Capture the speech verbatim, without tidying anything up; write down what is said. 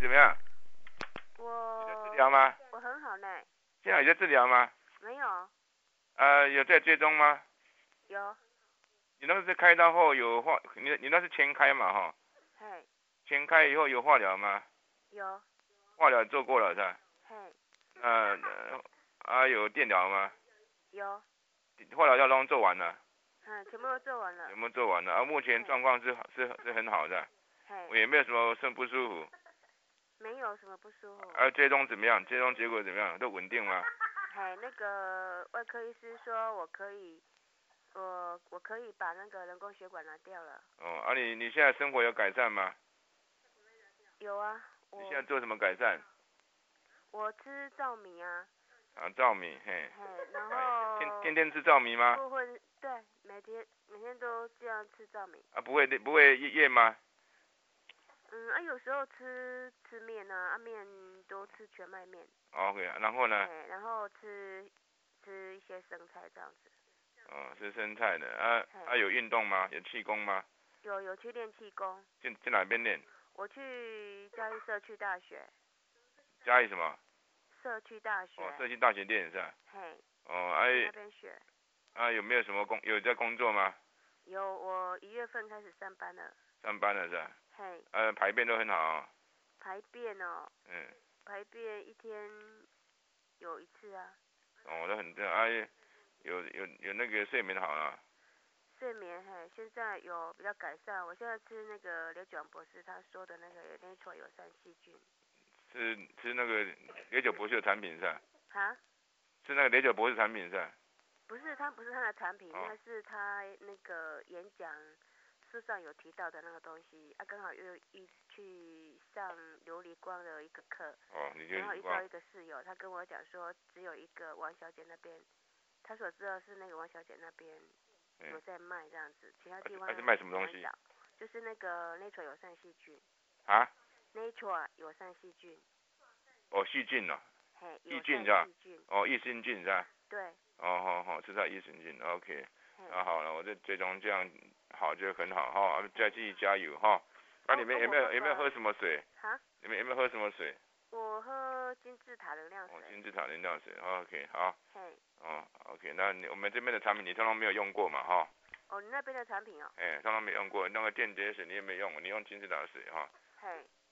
怎么样？ 我有在治疗吗？ 我很好呢。 现在有在治疗吗？ 没有。 呃，有在追踪吗？ 有。 你那个是开刀后有化，你你那是前开嘛哈？ 嘿。 前开以后有化疗吗？ 有。 化疗做过了是吧？ 嘿。 呃，啊有电疗吗？ 有。 化疗药都做完了。 嗯，全部都做完了。 全部做完了，而、啊、目前状况是是是很好的。 嘿。 我也没有什么肾不舒服。 没有什么不舒服。 而、啊、追踪怎么样？追踪结果怎么样？都稳定吗？ 嘿，那个外科医师说我可以，我我可以把那个人工血管拿掉了。 哦，啊你你现在生活有改善吗？ 有啊。 你现在做什么改善？ 我吃糙米啊。 啊，糙米，嘿。 嘿，然后。 天天天吃糙米吗？ 不会，对，每天每天都这样吃糙米。 啊，不会不会厌吗？ 嗯，啊，有时候吃吃面啊，啊面都吃全麦面。 OK， 然后呢？ 对，然后吃吃一些生菜这样子。 哦，吃生菜的，啊啊有运动吗？有气功吗？ 有有去练气功。 去去哪边练？ 我去嘉义社区大学。 嘉义什么？ 社区大学。 哦，社区大学练是吧？ 嘿。 哦，哎。 那边学。 啊，有没有什么工有在工作吗？ 有，我一月份开始上班了。 上班了是吧？ 嘿。 呃，排便都很好、哦。 排便哦。 嗯。 排便一天有一次啊。 哦，都很正，哎、啊，有有有那个睡眠好了。 睡眠嘿，现在有比较改善。我现在吃那个刘九博士他说的那个 Nature 友善细菌。 吃吃那个雷九博士的产品是吧？ 哈？ 吃那个雷九博士产品是吧？ 不是，它不是他的产品， 哦、 那是他那个演讲书上有提到的那个东西啊，刚好又一去上琉璃光的一个课。 哦，你就然后遇到一个室友，他跟我讲说，只有一个王小姐那边，他所知道是那个王小姐那边有在卖这样子，其他地方还是卖什么东西？ 就是那个 Nature 友善细菌。 啊 ？Nature 友善细菌。 哦，细菌哦。 嘿， 益菌是吧？ 细菌。 哦，益生菌是吧？ 对。 哦，好好，吃它益生菌 ，OK。那、啊、好了，我这最终这样好就很好哈，再继续加油哈。那、啊、你们有没有有没有喝什么水？ 哈？ 你们有没有喝什么水？ 我喝金字塔能量水。 哦，金字塔能量水 ，OK， 好。 嘿。 哦 ，OK， 那你我们这边的产品你通通没有用过嘛哈？ 哦，你那边的产品哦。 哎，通通没用过，那个电解水你也没用，你用金字塔水哈。 嘿。